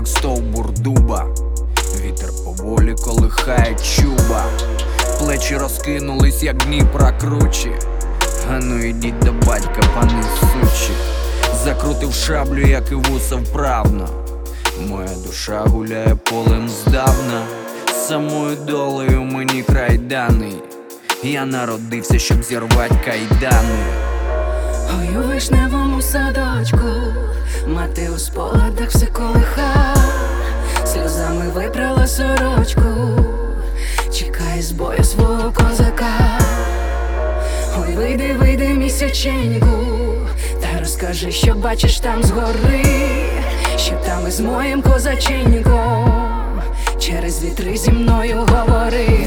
як стовбур дуба. Вітер поволі колихає чуба. Плечі розкинулись, як Дніпра кручі. Ану ідіть до батька, пани сучі. Закрутив шаблю, як і вуса вправно. Моя душа гуляє полем здавна. Самою долею мені край даний. Я народився, щоб зірвать кайдани. Ой, у вишневому садочку мати у спогадах все колиха. Сльозами випрала сорочку, чекає з бою свого козака. Ой, вийди, вийди, місяченьку, та розкажи, що бачиш там згори, що там із моїм козаченьком через вітри зі мною говори.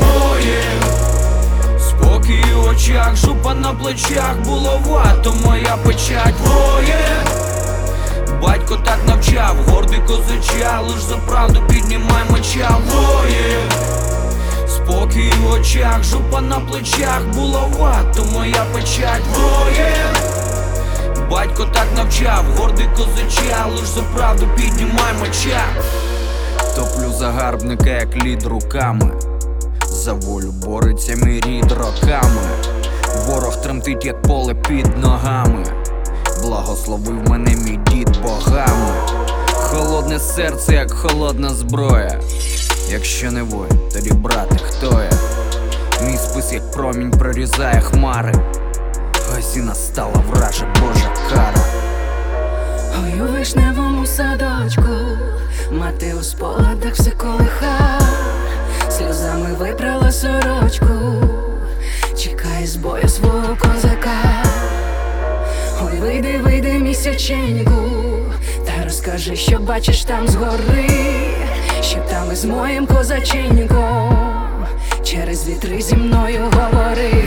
Спокій у очах, жупа на плечах, булавато моя печать воє. Батько так навчав, гордий козача, лиш за правду піднімай меча воє. Спокій у очах, жупа на плечах, булавато моя печать воє. Батько так навчав, гордий козача, лиш за правду піднімай меча. Топлю загарбника, як лід руками. За волю бореться мій рід роками. Ворог тремтить, як поле під ногами. Благословив мене мій дід богами. Холодне серце, як холодна зброя. Якщо не воїн, тоді брате, хто я? Мій спис, як промінь, прорізає хмари. Ось і настала вража Божа кара. Ой, у вишневому садочку мати у спогадах все колиха. Сльозами випрала сорочку, чекає з бою свого козака. Ой, вийди, вийди, місяченьку, та розкажи, що бачиш там згори, що там із моїм козаченьком через вітри зі мною говори.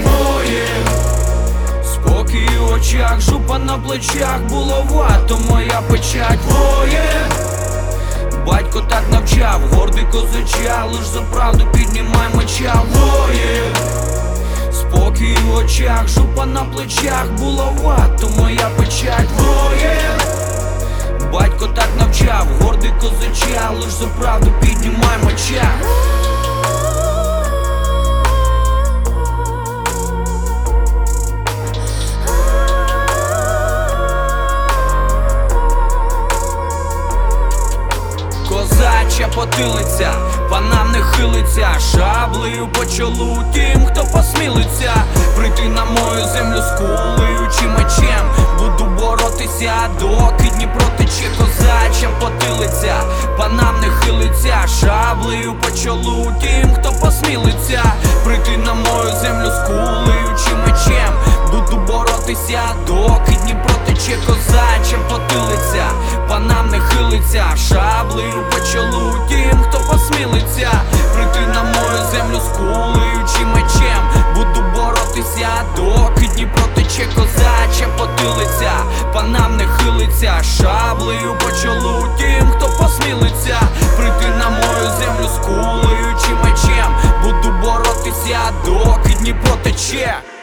Спокій у очах, жупа на плечах, булавато моя печать воє. Батько так навчав, гордий козача, лиш за правду піднімай меча воє. Спокій у очах, жупа на плечах, булавато моя печать воє. Батько так навчав, гордий козача, лиш за правду піднімай меча. Козача потилиця, панам не хилиться, шаблею по чолу тим, хто посмілиться прийти на мою землю з кулею чи мечем. Буду боротися, доки Дніпро тече. Козача потилиця, панам не хилиться, шаблею по чолу тим, хто посмілиться прийти на мою землю з кулею чи мечем. Буду боротися, доки Дніпро тече. Козача потилиця, панам не хилиться, шаблею по чолу тим, хто посмілиться прийти на мою землю з кулею чи мечем. Буду боротися, доки Дніпро тече. Козача потилиця, панам не хилиться, шаблею по чолу тим, хто посмілиться прийти на мою землю з кулею чи мечем. Буду боротися, доки Дніпро тече.